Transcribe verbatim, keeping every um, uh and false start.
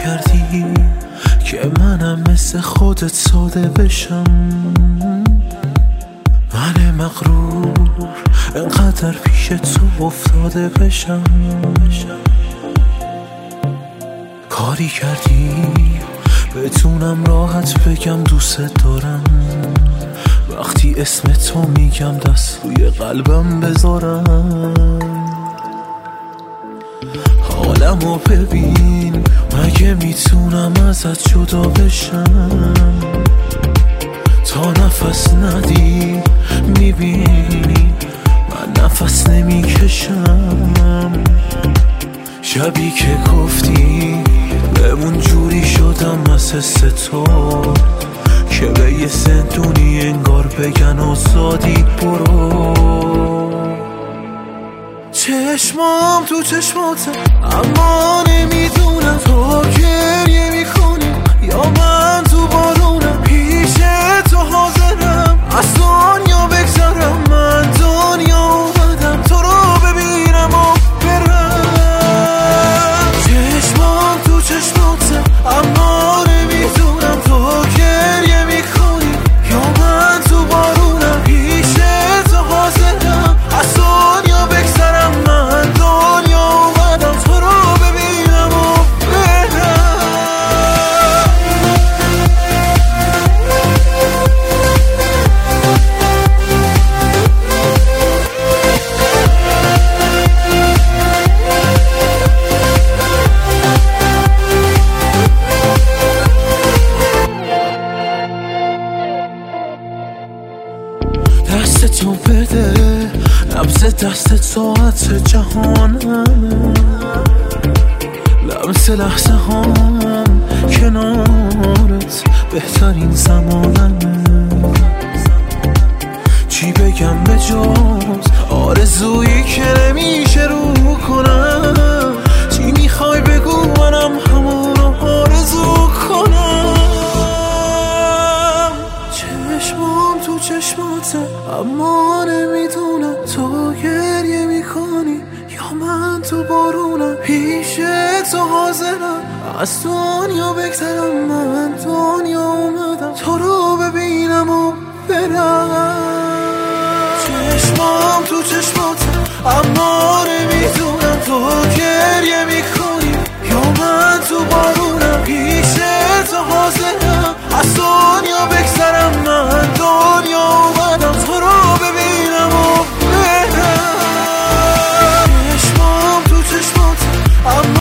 کردی که منم مثل خودت ساده بشم. من مغرور انقدر پیش تو افتاده بشم. کاری کردی بتونم راحت بگم دوست دارم. وقتی اسم تو میگم دست روی قلبم بذارم. حالمو ببین مگه میتونم ازت جدا بشم. تا نفس ندی میبینی من نفس نمیکشم. شبی که گفتی بمون جوری شدم از حس تو که به یه زندونی انگار بگن آزادی برو. چشمام تو چشماته اما نمیدونم تو گریه میکنی یا من تو بارونم. پیش تو حاضرم از دنیا بگذرم. من دنیا اومدم تو رو ببینم و برم. چشمام تو چشماته اما نمیدونم تو گریه میکنی یا من تو بارونم. پیش تو حاضرم از دنیا بگذرم. من دنیا اومدم تو رو ببینم و برم. دست تو بده نبض دست ساعت جهانم. لمس لحظه هم کنارت بهترین زمانمه. چی بگم به جز آرزویی که نمیشه رو کنم. چی میخوای بگو منم همونو آرزو کنم. چشمام تو چشماته اما نمیدونم تو گریه میکنی یا من تو بارونم. پیش تو حاضرم از دنیا بگذرم. من دنیا اومدم تو رو ببینم و برم. چشمام تو چشماته اما نمیدونم تو گریه